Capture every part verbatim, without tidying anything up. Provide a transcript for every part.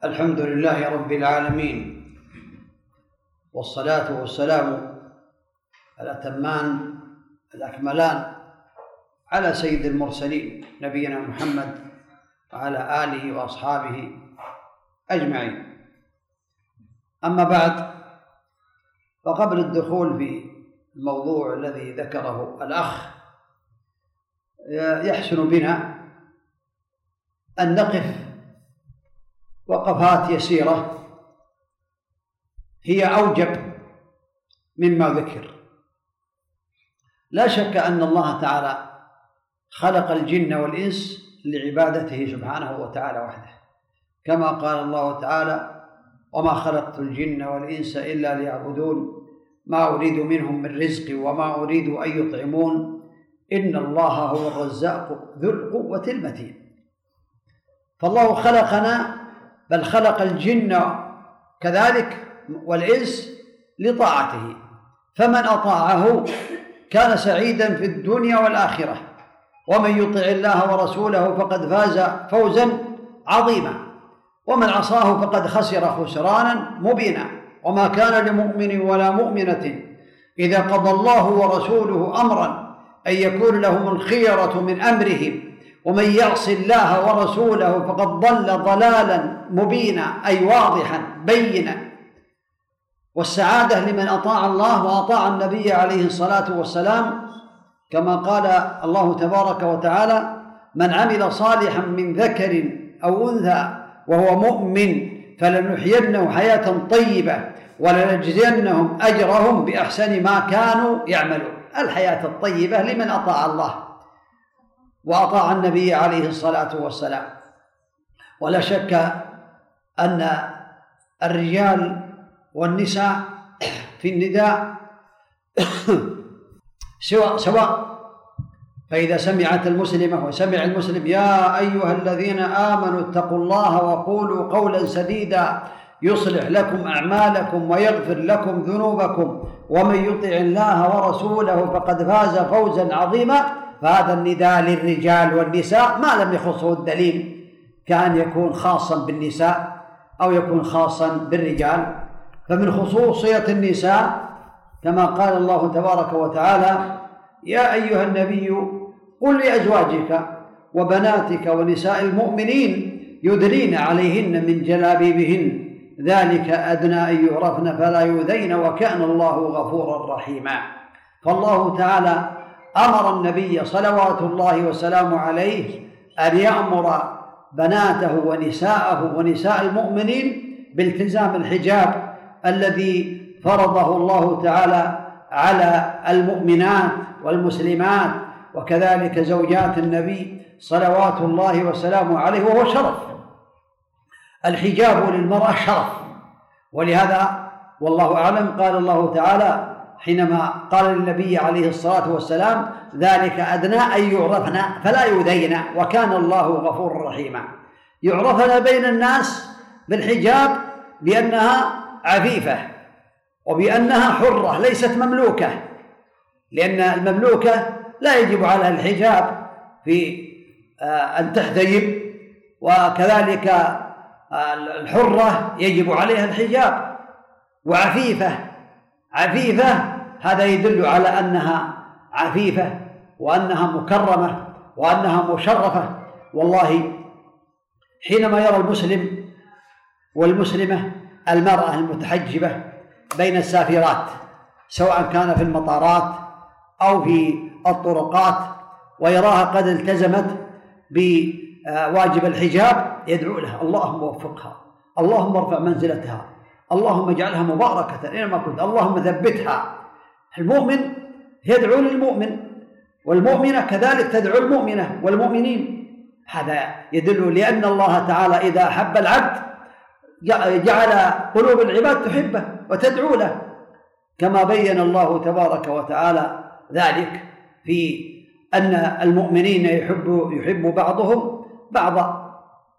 الحمد لله رب العالمين، والصلاة والسلام الأتمان الأكملان على سيد المرسلين نبينا محمد وعلى آله وأصحابه أجمعين. أما بعد، فقبل الدخول في الموضوع الذي ذكره الأخ، يحسن بنا أن نقف وقفات يسيرة هي أوجب مما ذكر. لا شك أن الله تعالى خلق الجن والإنس لعبادته سبحانه وتعالى وحده، كما قال الله تعالى: وما خلقت الجن والإنس إلا ليعبدون ما أريد منهم من رزق وما أريد أن يطعمون إن الله هو الرزاق ذو القوة المتين. فالله خلقنا، بل خلق الجن كذلك والإنس لطاعته، فمن أطاعه كان سعيدا في الدنيا والآخرة، ومن يطع الله ورسوله فقد فاز فوزا عظيما، ومن عصاه فقد خسر خسرانا مبينا. وما كان لمؤمن ولا مؤمنة إذا قضى الله ورسوله أمرا أن يكون لهم الخيرة من أمرهم، ومن يعص الله ورسوله فقد ضل ضلالا مبينا، أي واضحا بينا. والسعادة لمن أطاع الله وأطاع النبي عليه الصلاة والسلام، كما قال الله تبارك وتعالى: من عمل صالحا من ذكر أو أنثى وهو مؤمن فلنحيينه حياة طيبة ولنجزينهم أجرهم بأحسن ما كانوا يعملون. الحياة الطيبة لمن أطاع الله وأطاع النبي عليه الصلاة والسلام. ولا شك أن الرجال والنساء في النداء سواء سواء فإذا سمعت المسلمة وسمع المسلم: يا أيها الذين آمنوا اتقوا الله وقولوا قولا سديدا يصلح لكم أعمالكم ويغفر لكم ذنوبكم ومن يطع الله ورسوله فقد فاز فوزا عظيما. فهذا النداء للرجال والنساء ما لم يخصه الدليل، كأن يكون خاصا بالنساء أو يكون خاصا بالرجال. فمن خصوصية النساء كما قال الله تبارك وتعالى: يا أيها النبي قل لأزواجك وبناتك ونساء المؤمنين يدنين عليهن من جلابيبهن ذلك أدنى أن يعرفن فلا يؤذين وكان الله غفورا رحيما. فالله تعالى أمر النبي صلوات الله وسلامه عليه أن يأمر بناته ونساءه ونساء المؤمنين بالتزام الحجاب الذي فرضه الله تعالى على المؤمنات والمسلمات وكذلك زوجات النبي صلوات الله وسلامه عليه، وهو شرف. الحجاب للمرأة شرف، ولهذا والله أعلم قال الله تعالى حينما قال للنبي عليه الصلاة والسلام: ذلك أدنى أن يعرفن فلا يؤذين وكان الله غفورا رحيما. يعرفن بين الناس بالحجاب بأنها عفيفة وبأنها حرة ليست مملوكة، لأن المملوكة لا يجب عليها الحجاب في أن تحتجب، وكذلك الحرة يجب عليها الحجاب. وعفيفة عفيفة هذا يدل على أنها عفيفة وأنها مكرمة وأنها مشرفة. والله حينما يرى المسلم والمسلمة المرأة المتحجبة بين السافرات سواء كان في المطارات أو في الطرقات ويراها قد التزمت بواجب الحجاب يدعو لها: اللهم وفقها، اللهم ارفع منزلتها، اللهم اجعلها مباركة أينما كنت، اللهم ثبتها. المؤمن يدعو للمؤمن والمؤمنة كذلك تدعو المؤمنة والمؤمنين. هذا يدل لأن الله تعالى إذا أحب العبد جعل قلوب العباد تحبه وتدعو له، كما بين الله تبارك وتعالى ذلك في أن المؤمنين يحب, يحب بعضهم بعضا.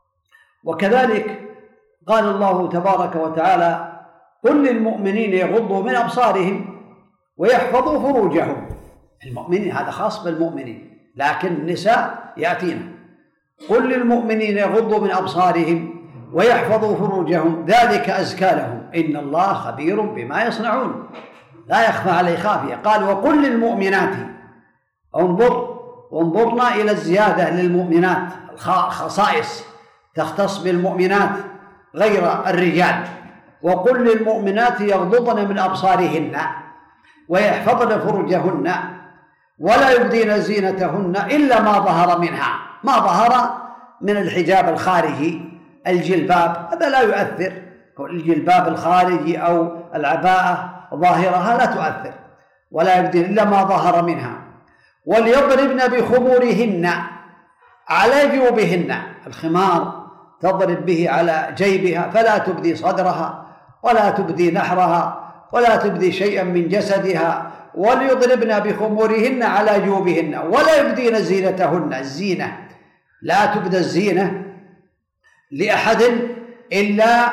وكذلك قال الله تبارك وتعالى: قل للمؤمنين يغضوا من أبصارهم ويحفظوا فروجهم. المؤمنين هذا خاص بالمؤمنين، لكن النساء يأتينا: قل للمؤمنين يغضوا من أبصارهم ويحفظوا فروجهم ذلك أزكى لهم إن الله خبير بما يصنعون لا يخفى عليه خافية. قال وقل للمؤمنات، انظر وانظرنا إلى الزيادة للمؤمنات، خصائص تختص بالمؤمنات غير الرجال. وقل للمؤمنات يغضضن من أبصارهن ويحفظن فروجهن ولا يبدين زينتهن إلا ما ظهر منها، ما ظهر من الحجاب الخارجي الجلباب هذا لا يؤثر، الجلباب الخارجي أو العباءة ظاهرها لا تؤثر، ولا يبدين إلا ما ظهر منها. وليضربن بخمورهن على جيوبهن، الخمار تضرب به على جيبها فلا تبدي صدرها ولا تبدي نحرها ولا تبدي شيئا من جسدها. وليضربن بخمورهن على جيوبهن ولا يبدين زينتهن، الزينة لا تبدى الزينة لأحد إلا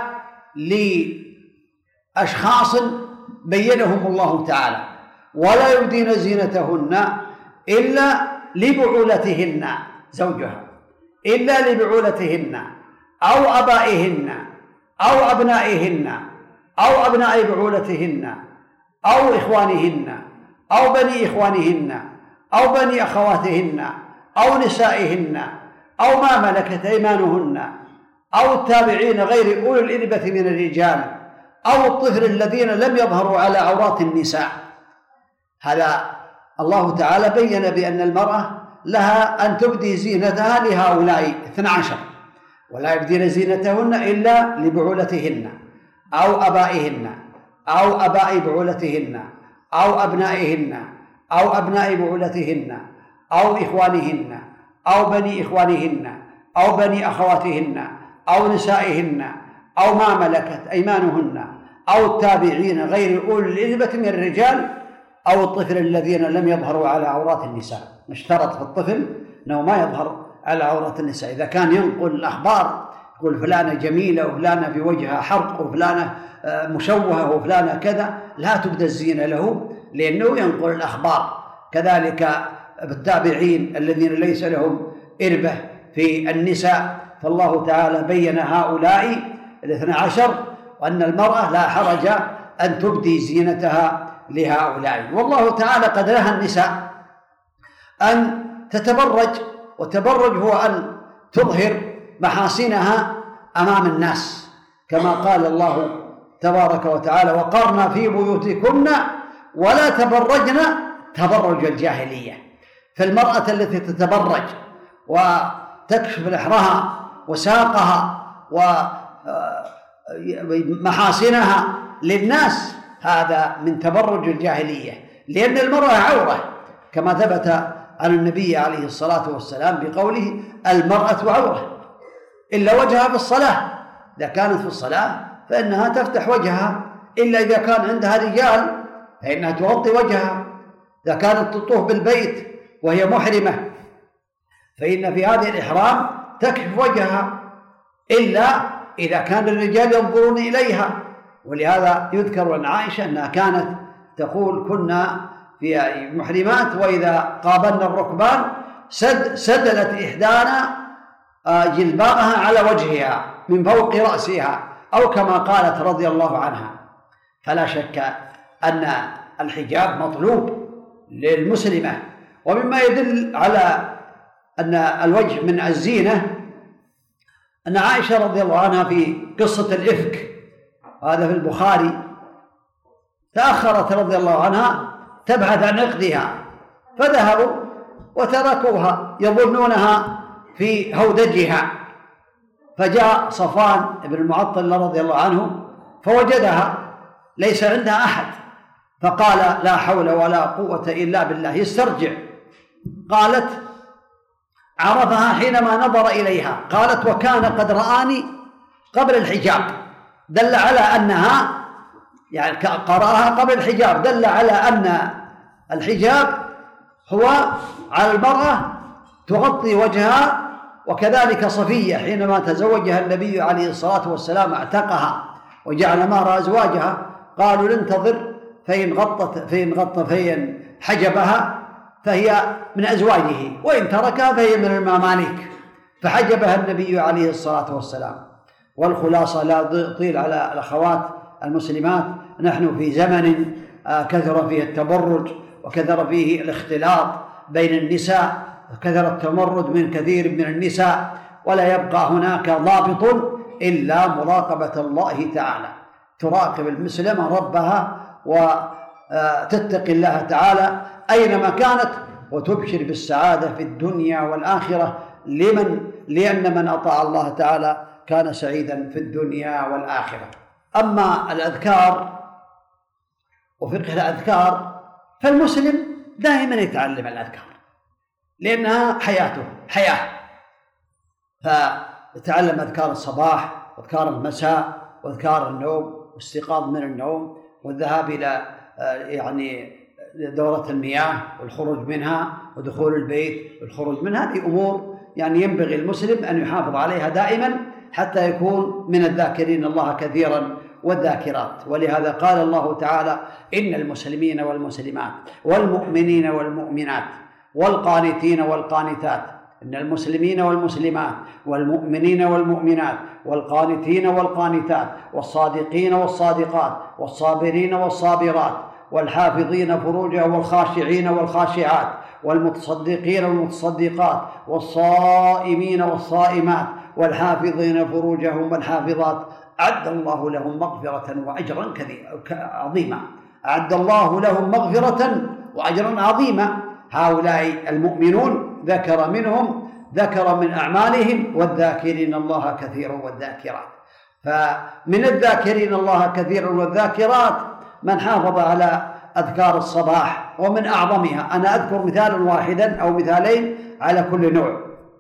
لأشخاص بينهم الله تعالى، ولا يبدين زينتهن إلا لبعولتهن زوجها، إلا لبعولتهن أو أبائهن أو أبنائهن أو أبناء بعولتهن أو إخوانهن أو بني إخوانهن أو بني أخواتهن أو نسائهن أو ما ملكت أيمانهن أو التابعين غير أولي الإربة من الرجال أو الطفل الذين لم يظهروا على عورات النساء. هذا الله تعالى بين بأن المرأة لها أن تبدي زينتها لهؤلاء اثنى عشر، ولا يبدين زينتهن إلا لبعولتهن أو أبائهن أو أباء بعولتهن أو أبنائهن أو أبناء بعولتهن أو إخوانهن أو بني إخوانهن أو بني أخواتهن أو نسائهن أو ما ملكت أيمانهن أو التابعين غير أولي الإربة من الرجال أو الطفل الذين لم يظهروا على عورات النساء. اشترط في الطفل أنه ما يظهر على عورات النساء. إذا كان ينقل الأخبار يقول فلانة جميلة وفلانة في وجهها حرق وفلانة مشوهة وفلانة كذا، لا تبدى الزينة له لأنه ينقل الأخبار. كذلك بالتابعين الذين ليس لهم إربة في النساء، فالله تعالى بين هؤلاء الاثنى عشر وأن المرأة لا حرج أن تبدي زينتها لهؤلاء. والله تعالى قد نهى النساء أن تتبرج، وتبرج هو أن تظهر محاسنها أمام الناس، كما قال الله تبارك وتعالى وقرن في بيوتكن ولا تبرجن تبرج الجاهلية. فالمرأة التي تتبرج وتكشف نحرها وساقها ومحاسنها للناس هذا من تبرج الجاهلية، لأن المرأة عورة كما ثبت عن النبي عليه الصلاة والسلام بقوله المرأة عورة إلا وجهها في الصلاة، إذا كانت في الصلاة فإنها تفتح وجهها، إلا إذا كان عندها رجال فإنها تغطي وجهها. إذا كانت تطوف بالبيت وهي محرمة فإن في هذه الإحرام تكشف وجهها، إلا إذا كان الرجال ينظرون إليها. ولهذا يذكر عن عائشة أنها كانت تقول كنا في محرمات وإذا قابلنا الركبان سد سدلت إحدانا جلبابها على وجهها من فوق رأسها، أو كما قالت رضي الله عنها. فلا شك أن الحجاب مطلوب للمسلمة. ومما يدل على أن الوجه من الزينة أن عائشة رضي الله عنها في قصة الإفك، هذا في البخاري، تأخرت رضي الله عنها تبحث عن عقدها فذهبوا وتركوها يظنونها في هودجها، فجاء صفوان بن المعطل رضي الله عنه فوجدها ليس عندها أحد، فقال لا حول ولا قوة إلا بالله، يسترجع. قالت عرفها حينما نظر إليها، قالت وكان قد رآني قبل الحجاب، دل على أنها يعني قرأها قبل الحجاب، دل على أن الحجاب هو على المرأة تغطي وجهها. وكذلك صفية حينما تزوجها النبي عليه الصلاة والسلام اعتقها وجعل مهر أزواجها، قالوا ننتظر فإن غطت فإن غط فإن حجبها فهي من أزواجه وإن تركها فهي من المماليك، فحجبها النبي عليه الصلاة والسلام. والخلاصة لا أطيل على الأخوات المسلمات، نحن في زمن كثر فيه التبرج وكثر فيه الاختلاط بين النساء، وكثر التمرد من كثير من النساء، ولا يبقى هناك ضابط إلا مراقبة الله تعالى، تراقب المسلمة ربها وتتقي الله تعالى أينما كانت، وتبشر بالسعادة في الدنيا والآخرة، لمن لأن من أطاع الله تعالى كان سعيدا في الدنيا والآخرة. أما الأذكار وفقه الأذكار فالمسلم دائما يتعلم الأذكار لأنها حياته حياة، فيتعلم أذكار الصباح وأذكار المساء وأذكار النوم والاستيقاظ من النوم والذهاب إلى يعني دورة المياه والخروج منها ودخول البيت والخروج منها. هذه أمور يعني ينبغي المسلم أن يحافظ عليها دائما حتى يكون من الذاكرين الله كثيرا والذاكرات. ولهذا قال الله تعالى: إن المسلمين والمسلمات والمؤمنين والمؤمنات والقانتين والقانتات إن المسلمين والمسلمات والمؤمنين والمؤمنات والقانتين والقانتات والصادقين والصادقات والصابرين والصابرات والحافظين فروجهم والخاشعين والخاشعات والمتصدقين والمتصدقات والصائمين والصائمات والحافظين فروجهم والحافظات أعد الله لهم مغفرة وأجرا عظيما. أعد الله لهم مغفرة وأجرا عظيما. هؤلاء المؤمنون ذكر منهم ذكر من أعمالهم: والذاكرين الله كثيرا والذاكرات. فمن الذاكرين الله كثيرا والذاكرات من حافظ على أذكار الصباح، ومن أعظمها أنا أذكر مثالا واحدا أو مثالين على كل نوع.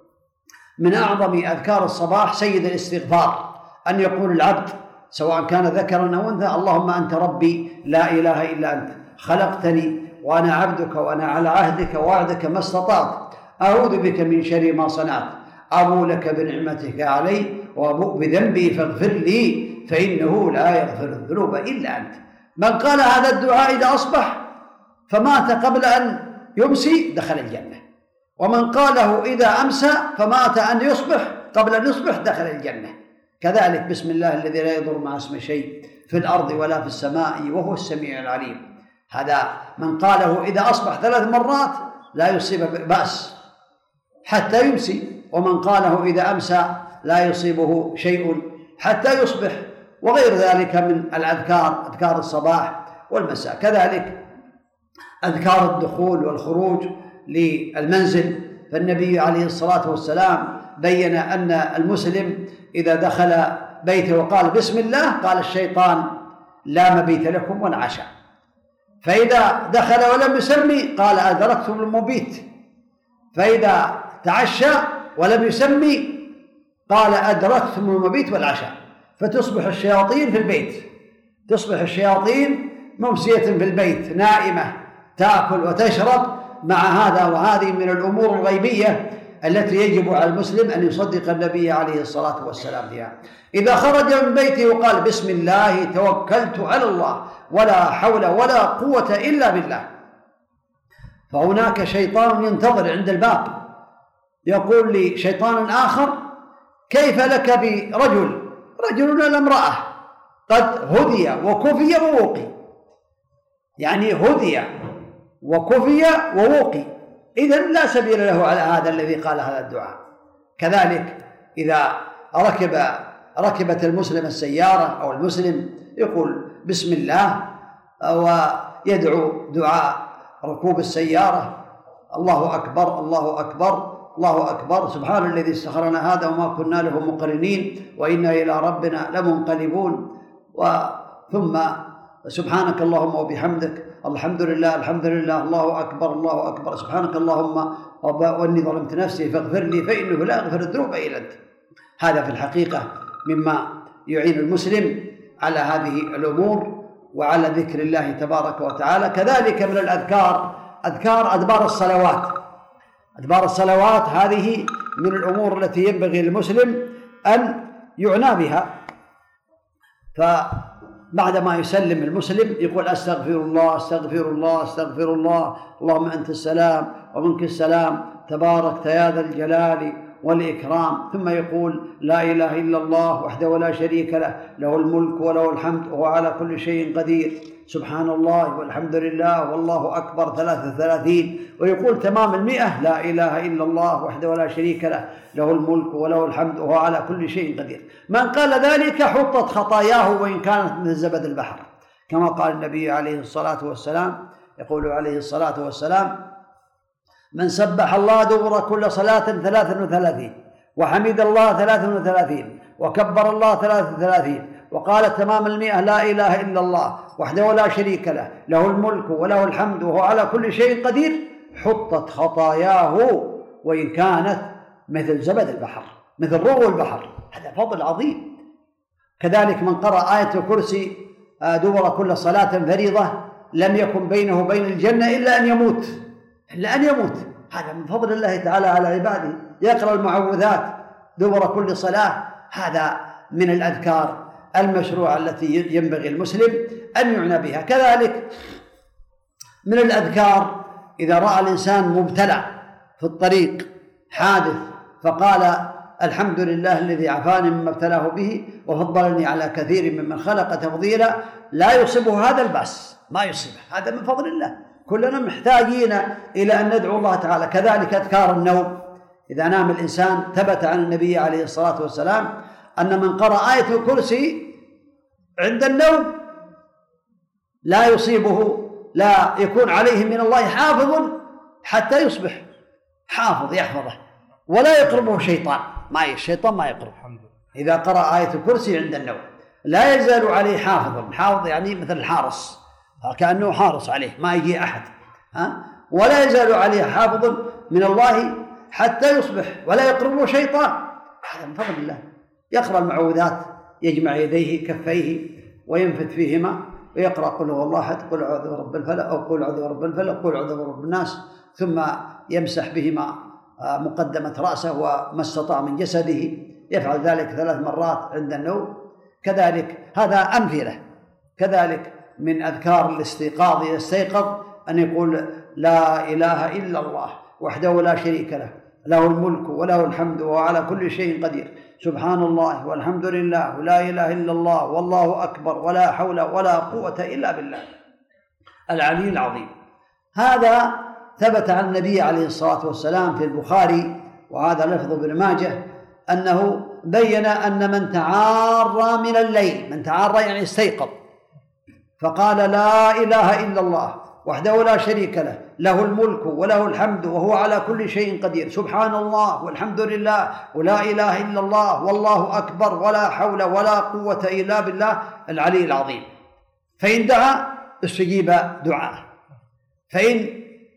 من أعظم أذكار الصباح سيد الاستغفار، أن يقول العبد سواء كان ذكرا أو أنثى: اللهم أنت ربي لا إله إلا أنت، خلقتني وأنا عبدك وأنا على عهدك ووعدك ما استطعت، أعوذ بك من شر ما صنعت، أبو لك بنعمتك علي وأبوء بذنبي فاغفر لي فإنه لا يغفر الذنوب إلا أنت. من قال هذا الدعاء إذا أصبح فمات قبل أن يمسي دخل الجنة، ومن قاله إذا أمسى فمات أن يصبح قبل أن يصبح دخل الجنة. كذلك بسم الله الذي لا يضر مع اسمه شيء في الأرض ولا في السماء وهو السميع العليم. هذا من قاله إذا أصبح ثلاث مرات لا يصيب بأس حتى يمسي، ومن قاله إذا أمسى لا يصيبه شيء حتى يصبح، وغير ذلك من الأذكار، أذكار الصباح والمساء. كذلك أذكار الدخول والخروج للمنزل، فالنبي عليه الصلاة والسلام بين أن المسلم إذا دخل بيته وقال بسم الله قال الشيطان لا مبيت لكم ولا عشاء، فإذا دخل ولم يسمي قال أدركتم المبيت، فإذا تعشى ولم يسمي قال أدركتم المبيت والعشاء. فتصبح الشياطين في البيت، تصبح الشياطين ممسية في البيت نائمة تأكل وتشرب. مع هذا وهذه من الأمور الغيبية التي يجب على المسلم أن يصدق النبي عليه الصلاة والسلام فيها. إذا خرج من بيته وقال بسم الله توكلت على الله ولا حول ولا قوة إلا بالله، فهناك شيطان ينتظر عند الباب يقول لي شيطان آخر: كيف لك برجل رجل ولا امرأة قد هدي وكفي ووقي؟ يعني هدي وكفي ووقي، إذن لا سبيل له على هذا الذي قال هذا الدعاء. كذلك إذا ركب ركبت المسلم السيارة أو المسلم يقول بسم الله ويدعو دعاء ركوب السيارة: الله أكبر الله أكبر الله أكبر، سبحان الذي استخرنا هذا وما كنا له مقرنين وإنا إلى ربنا لمنقلبون، وثم سبحانك اللهم وبحمدك الحمد لله الحمد لله الله أكبر الله أكبر، سبحانك اللهم وإني ظلمت نفسي فاغفر لي فإنه لا يغفر الذنوب إلا أنت. هذا في الحقيقة مما يعين المسلم على هذه الأمور وعلى ذكر الله تبارك وتعالى. كذلك من الأذكار أذكار أدبار الصلوات. أدبار الصلوات هذه من الأمور التي ينبغي للمسلم أن يعنى بها. فبعدما يسلم المسلم يقول أستغفر الله أستغفر الله أستغفر الله، اللهم أنت السلام ومنك السلام تبارك يا ذا الجلال والإكرام، ثم يقول لا إله إلا الله وحده لا شريك له له الملك وله الحمد وهو على كل شيء قدير، سبحان الله والحمد لله والله أكبر ثلاثة وثلاثين، ويقول تمام المئة لا إله إلا الله وحده لا شريك له له الملك وله الحمد وهو على كل شيء قدير. من قال ذلك حطت خطاياه وإن كانت مثل زبد البحر، كما قال النبي عليه الصلاة والسلام، يقول عليه الصلاة والسلام: من سبح الله دبر كل صلاة ثلاثا وثلاثين، وحمد الله ثلاثا وثلاثين، وكبر الله ثلاثا وثلاثين، وقال تمام المئة لا إله إلا الله وحده لا شريك له له الملك وله الحمد وهو على كل شيء قدير، حطت خطاياه وإن كانت مثل زبد البحر، مثل رغو البحر. هذا فضل عظيم. كذلك من قرأ آية الكرسي دبر كل صلاة فريضة لم يكن بينه وبين الجنة إلا أن يموت، إلا أن يموت. هذا من فضل الله تعالى على عباده. يقرأ المعوذات دبر كل صلاة، هذا من الأذكار المشروعة التي ينبغي المسلم أن يعنى بها. كذلك من الأذكار إذا رأى الإنسان مبتلى في الطريق حادث فقال الحمد لله الذي عافاني مما ابتلاه به وفضلني على كثير ممن خلق تفضيلا، لا يصيبه هذا البأس، ما يصيبه، هذا من فضل الله. كلنا محتاجين إلى أن ندعو الله تعالى. كذلك أذكار النوم، إذا نام الإنسان ثبت عن النبي عليه الصلاة والسلام أن من قرأ آية الكرسي عند النوم لا يصيبه، لا يكون عليه من الله حافظ حتى يصبح، حافظ يحفظه ولا يقربه شيطان، ما الشيطان ما يقرب إذا قرأ آية الكرسي عند النوم، لا يزال عليه حافظ. حافظ يعني مثل الحارس، كأنه حارس عليه ما يجي أحد، ها؟ ولا يزال عليه حافظ من الله حتى يصبح ولا يقربه شيطان. هذا من فضل الله. يقرأ المعوذات، يجمع يديه كفيه وينفث فيهما ويقرأ قل هو الله أحد، قل أعوذ برب الفلق، أو قل أعوذ برب الفلق، قل أعوذ برب الناس، ثم يمسح بهما مقدمة رأسه وما استطاع من جسده، يفعل ذلك ثلاث مرات عند النوم. كذلك هذا أمثلة. كذلك من أذكار الاستيقاظ إذا استيقظ أن يقول لا إله إلا الله وحده لا شريك له له الملك وله الحمد وهو على كل شيء قدير، سبحان الله والحمد لله ولا إله إلا الله والله أكبر ولا حول ولا قوة إلا بالله العلي العظيم. هذا ثبت عن النبي عليه الصلاة والسلام في البخاري، وهذا لفظ ابن ماجه، أنه بين أن من تعارى من الليل، من تعارى يعني استيقظ فقال لا إله إلا الله وحده لا شريك له له الملك وله الحمد وهو على كل شيء قدير، سبحان الله والحمد لله ولا إله إلا الله والله أكبر ولا حول ولا قوة إلا بالله العلي العظيم. فإن دعا استجيب دعاءه، فإن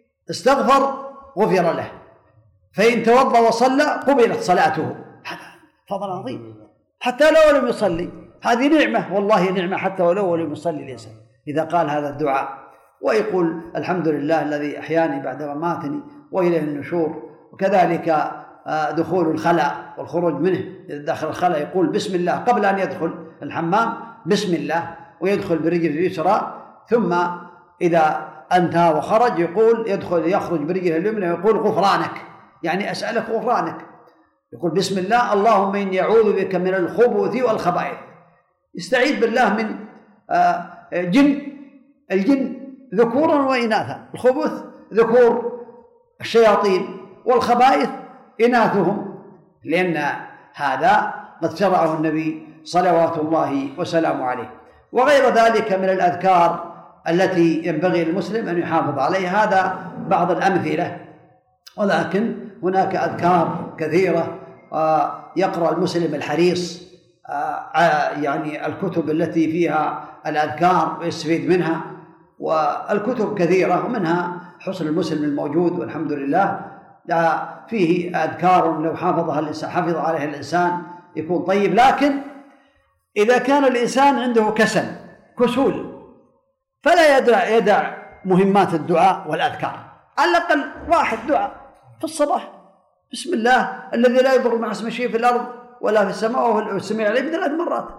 استغفر غفر له، فإن توضأ وصلى قبلت صلاته. هذا فضل عظيم حتى لو لم يصلي، هذه نعمة والله نعمة حتى ولو لم يصلي الإنسان إذا قال هذا الدعاء، ويقول الحمد لله الذي أحياني بعد مماتني وإليه النشور. وكذلك دخول الخلاء والخروج منه، إذا دخل الخلاء يقول بسم الله قبل أن يدخل الحمام، بسم الله، ويدخل برجل اليسرى، ثم إذا انتهى وخرج يقول يدخل يخرج برجله اليمنى ويقول غفرانك، يعني أسألك غفرانك. يقول بسم الله اللهم إني أعوذ بك من الخبث والخبائث، يستعيذ بالله من جن الجن ذكورا وإناثا، الخبث ذكور الشياطين والخبائث إناثهم، لأن هذا قد شرعه النبي صلوات الله وسلامه عليه. وغير ذلك من الأذكار التي ينبغي المسلم أن يحافظ عليها، هذا بعض الأمثلة، ولكن هناك أذكار كثيرة. يقرأ المسلم الحريص يعني الكتب التي فيها الأذكار ويستفيد منها، والكتب كثيرة ومنها حصن المسلم الموجود والحمد لله، فيه أذكار لو حافظها الإنسان حفظ عليها الإنسان يكون طيب. لكن إذا كان الإنسان عنده كسل كسول فلا يدع, يدع مهمات الدعاء والأذكار، على الأقل واحد دعاء في الصباح، بسم الله الذي لا يضر مع اسمه شيء في الأرض ولا في السماء وهو السميع العليم ثلاث مرات.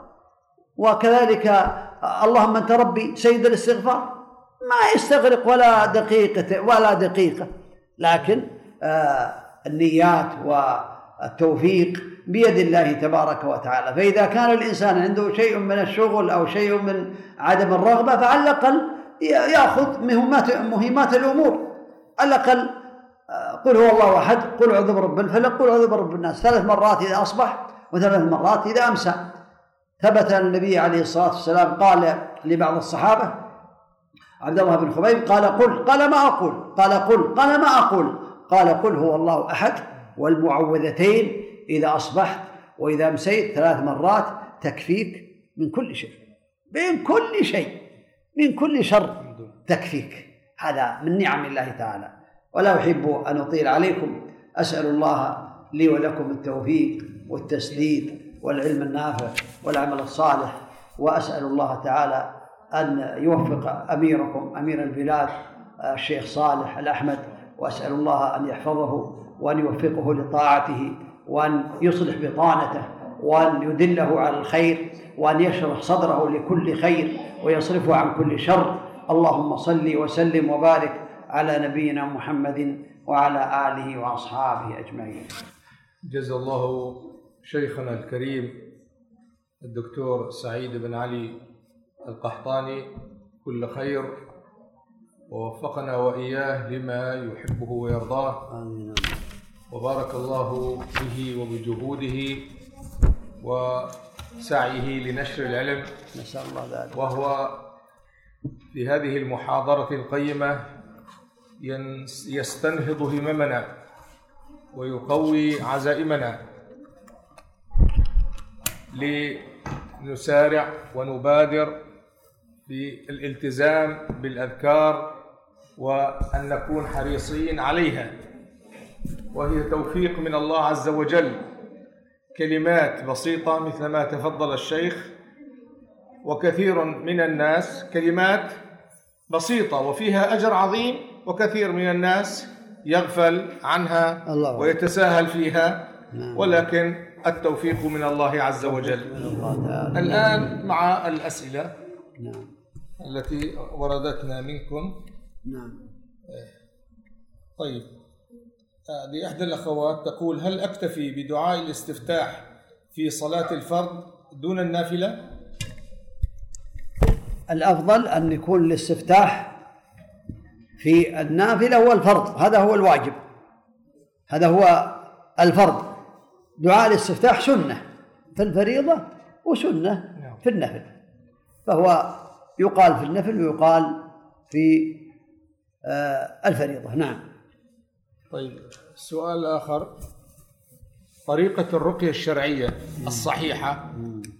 وكذلك اللهم أنت ربي سيد الاستغفار، ما يستغرق ولا دقيقة ولا دقيقة، لكن آه النيات والتوفيق بيد الله تبارك وتعالى. فإذا كان الإنسان عنده شيء من الشغل أو شيء من عدم الرغبة فعلى الأقل يأخذ مهمات مهمات الأمور، على الأقل قل هو الله أحد، قل أعوذ برب الفلق، قل أعوذ برب الناس ثلاث مرات إذا أصبح وثلاث مرات إذا أمسى. ثبت أن النبي عليه الصلاة والسلام قال لبعض الصحابة عبد الله بن خبيب قال قل، قال ما أقول، قال قل، قال ما أقول، قال قل هو الله أحد والمعوذتين إذا أصبحت وإذا أمسيت ثلاث مرات تكفيك من كل شيء، من كل شيء، من كل شر تكفيك. هذا من نعم الله تعالى. ولا أحب أن أطيل عليكم، أسأل الله لي ولكم التوفيق والتسديد والعلم النافع والعمل الصالح، وأسأل الله تعالى أن يوفق أميركم أمير البلاد الشيخ صالح الأحمد، وأسأل الله أن يحفظه وأن يوفقه لطاعته، وأن يصلح بطانته، وأن يدله على الخير، وأن يشرح صدره لكل خير ويصرفه عن كل شر. اللهم صل وسلم وبارك على نبينا محمد وعلى آله وأصحابه أجمعين. جزا الله شيخنا الكريم الدكتور سعيد بن علي القحطاني كل خير، ووفقنا وإياه لما يحبه ويرضاه، وبارك الله به وبجهوده وسعيه لنشر العلم، نسأل الله ذلك. وهو في هذه المحاضرة القيمة يستنهض هممنا ويقوي عزائمنا لنسارع ونبادر بالالتزام بالأذكار وأن نكون حريصين عليها، وهي توفيق من الله عز وجل. كلمات بسيطة مثل ما تفضل الشيخ، وكثير من الناس كلمات بسيطة وفيها أجر عظيم، وكثير من الناس يغفل عنها ويتساهل فيها، ولكن التوفيق من الله عز وجل. الآن مع الأسئلة التي وردتنا منكم. طيب، لإحدى الأخوات تقول: هل أكتفي بدعاء الاستفتاح في صلاة الفرض دون النافلة؟ الأفضل أن يكون الاستفتاح في النافلة والفرض، هذا هو الواجب، هذا هو الفرض. دعاء الاستفتاح سنة في الفريضة وسنة في النفل، فهو يقال في النفل ويقال في الفريضة. نعم. طيب، سؤال آخر: طريقة الرقية الشرعية الصحيحة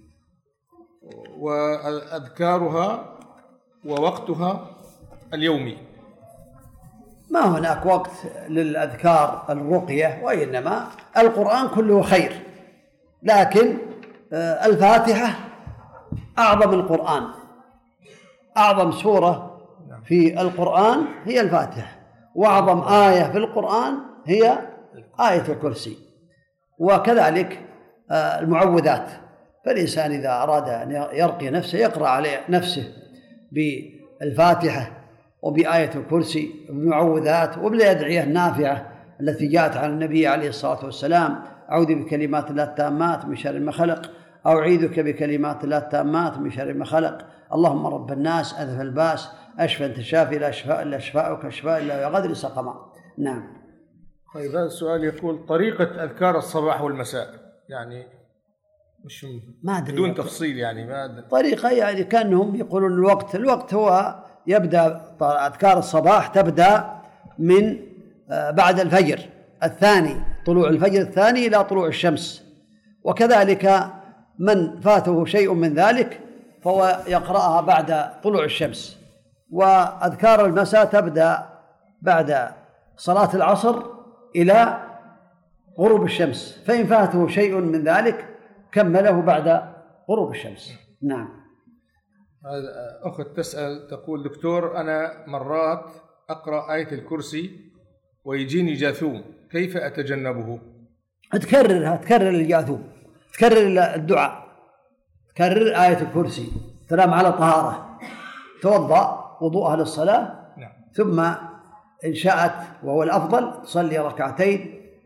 وأذكارها ووقتها اليومي. ما هناك وقت للأذكار الرقية، وإنما القرآن كله خير، لكن الفاتحة أعظم القرآن، أعظم سورة في القرآن هي الفاتحة، وأعظم آية في القرآن هي آية الكرسي، وكذلك المعوذات. فالإنسان إذا أراد أن يرقي نفسه يقرأ عليه نفسه بالفاتحة وبآية الكرسي وبالمعوذات وبالأدعية النافعة التي جاءت عن النبي عليه الصلاة والسلام: أعوذ بكلمات الله التامات من شر ما خلق، أو أعيذك بكلمات الله التامات من شر ما خلق، اللهم رب الناس أذهب الباس أشفى أنت الشافي لا شفاء إلا شفاؤك شفاء إلا بغدر سقما. نعم. طيب، هذا السؤال يقول: طريقة أذكار الصباح والمساء، يعني مش ما أدري بدون تفصيل، يعني ما أدري. طريقة يعني كأنهم يقولون الوقت الوقت هو يبدأ أذكار الصباح تبدأ من بعد الفجر الثاني، طلوع الفجر الثاني إلى طلوع الشمس، وكذلك من فاته شيء من ذلك فهو يقرأها بعد طلوع الشمس. وأذكار المساء تبدأ بعد صلاة العصر إلى غروب الشمس، فإن فاته شيء من ذلك كمله بعد غروب الشمس. نعم. أخت تسأل تقول: دكتور، أنا مرات أقرأ آية الكرسي ويجيني جاثوم، كيف أتجنبه؟ تكررها، تكرر الجاثوم، تكرر الدعاء، تكرر آية الكرسي، تنام على طهارة، توضأ وضوءها للصلاة. نعم. ثم إن شاءت وهو الأفضل تصلي ركعتين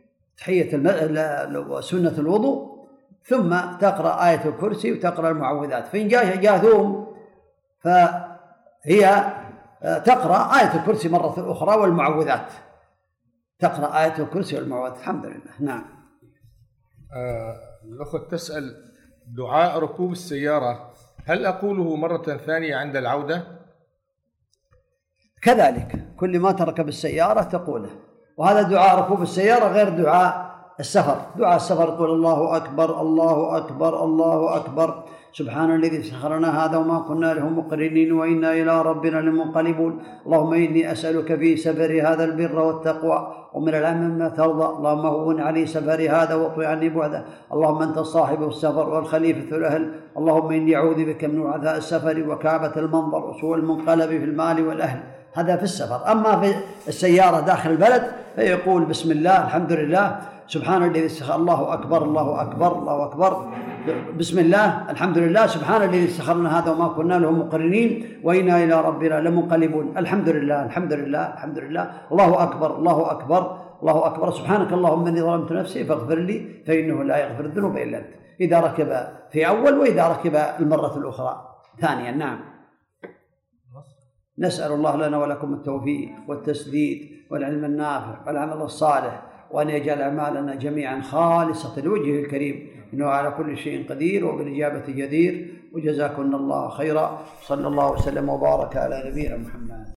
تحية الم... سنة الوضوء، ثم تقرأ آية الكرسي وتقرأ المعوذات. فإن جاء جاثوم فهي تقرأ آية الكرسي مرة أخرى والمعوذات، تقرأ آية الكرسي والمعوذات. الحمد لله. نعم. آه الأخت تسأل: دعاء ركوب السيارة هل أقوله مرة ثانية عند العودة؟ كذلك كل ما تركب السيارة تقوله، وهذا دعاء ركوب السيارة غير دعاء السفر. دعاء السفر تقول الله أكبر الله أكبر الله أكبر سبحان الذي سخرنا هذا وما كنا له مقرنين وإنا إلى ربنا لمنقلبون. اللهم إني أسألك في سفري هذا البر والتقوى ومن العمل ما ترضى. اللهم هون علي سفري هذا واطوي عني بعده. اللهم أنت صاحب السفر والخليفة الأهل. اللهم إني أعوذ بك من وعثاء السفر وكعبة المنظر وسوء المنقلب في المال والأهل. هذا في السفر. أما في السيارة داخل البلد فيقول بسم الله الحمد لله سبحان الذي سخر الله أكبر الله أكبر الله أكبر بسم الله الحمد لله سبحان الذي سخرنا هذا وما كنا له مقرنين وإنا إلى ربنا لمنقلبون. الحمد لله الحمد لله الحمد لله الله أكبر الله أكبر الله أكبر سبحانك اللهم إني ظلمت نفسي فاغفر لي فإنه لا يغفر الذنوب إلا أنت. إذا ركب في أول وإذا ركب المرة الأخرى ثانيا. نعم. نسأل الله لنا ولكم التوفيق والتسديد والعلم النافع والعمل الصالح، وأن يجعل أعمالنا جميعا خالصة لوجهه الكريم، إنه على كل شيء قدير وبالإجابة جدير. وجزاكم الله خيرا. صلى الله وسلم وبارك على نبينا محمد.